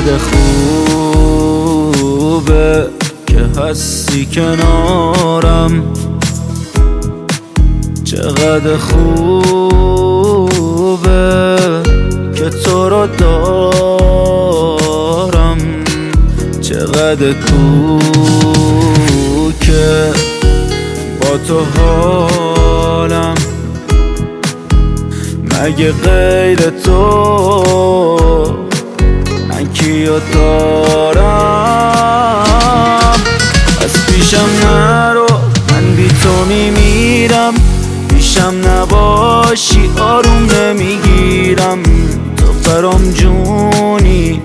چقدر خوبه که هستی کنارم، چقدر خوبه که تو رو دارم، چقدر کو که با تو حالم، مگه غیر تو من کیو دارم؟ از پیشم نرو، من بی تو میمیرم، پیشم نباشی آروم نمیگیرم. تو برام جونی،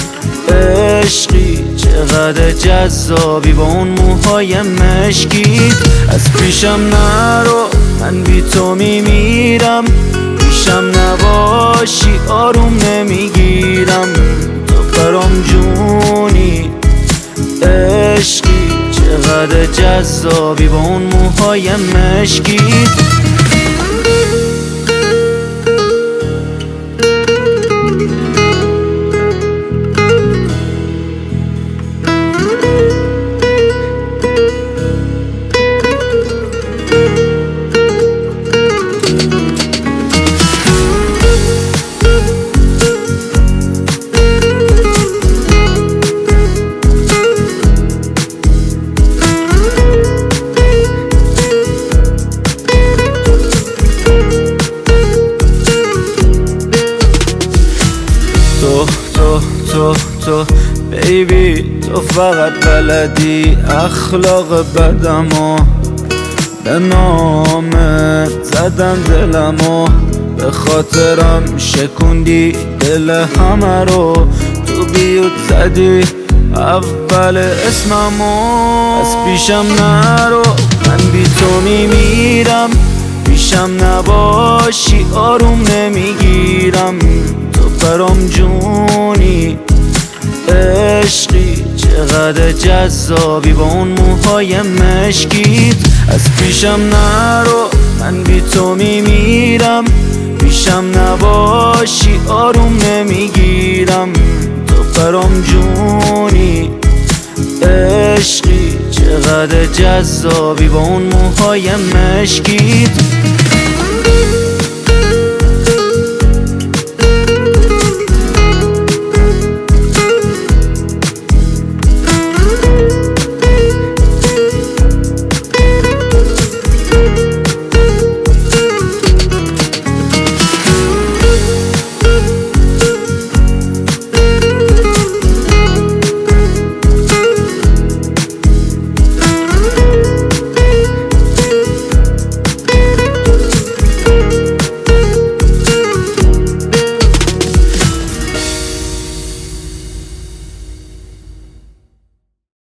عشقی، چقدر جذابی با اون موهای مشکیت. از پیشم نرو، من بی تو میمیرم، پیشم نباشی آروم نمیگیرم. تو برام جونی، عشقی، چقدر جذابی با اون موهای مشکیت. تو بیبی، تو فقط بلدی اخلاق بدمو، به نامت زدم دلمو، به خاطرم شکوندی دل همه رو، تو بیوت زدی اول اسممو. از پیشم نرو، من بی تو میمیرم، پیشم نباشی آروم نمیگیرم. تو برام جونی، عشقی، چقدر جذابی با اون موهای مشکیت. از پیشم نرو، من بی تو میمیرم، پیشم نباشی آروم نمیگیرم. تو برام جونی، عشقی، چقدر جذابی با اون موهای مشکیت.